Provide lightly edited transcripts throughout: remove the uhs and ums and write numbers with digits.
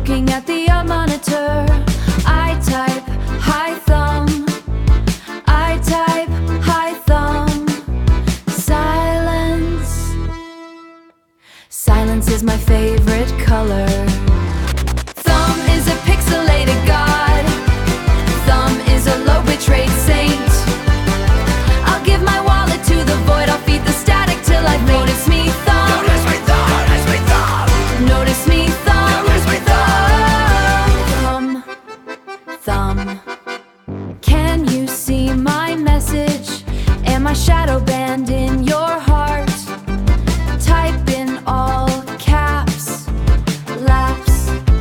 looking at the monitor. I type high thumb. I type high thumb. Silence. Silence is my favorite color. Thumb is a pixelated god. Thumb is a low bitrate saint. I'll give my wallet to the void. I'll feed the static till I notice me thumb. Notice me thumb. Notice me thumb. Notice me thumb. Notice me thumb. Thumb. Can you see my message? Am I shadow banned in your heart? Type in all caps. Laps.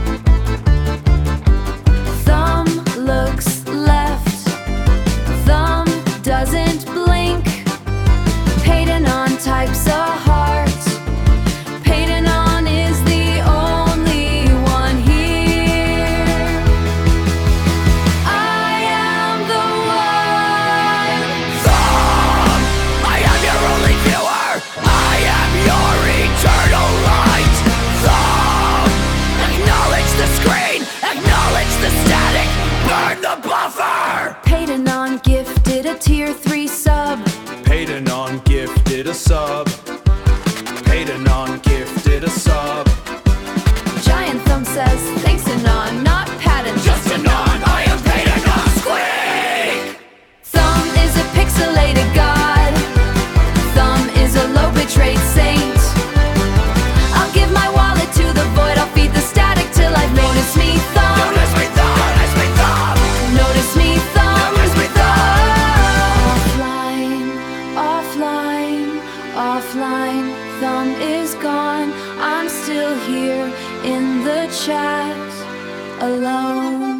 Thumb looks left. Thumb doesn't blink. Peytonon types a heart. Peytonon is the only one here. I am the one. Thumb, I am your only viewer. I am your eternal light. Thumb, acknowledge the screen. Acknowledge the static. Burn the buffer. Peytonon gifted a tier 3 sub. Peytonon gifted a sub. Peytonon gifted a sub. Giant Thumb says, thanks Anon, not Patton, Just Anon, I am Peytonon. Squeak. Thumb is a pixelated god. Thumb is a low bitrate saint. I'll give my wallet to the void. I'll feed the static till I've noticed me thumb. Notice me thumb. Notice me thumb. Notice me thumb. Notice me thumb. Offline, offline, offline. Thumb is gone. I'm still here in the chat alone.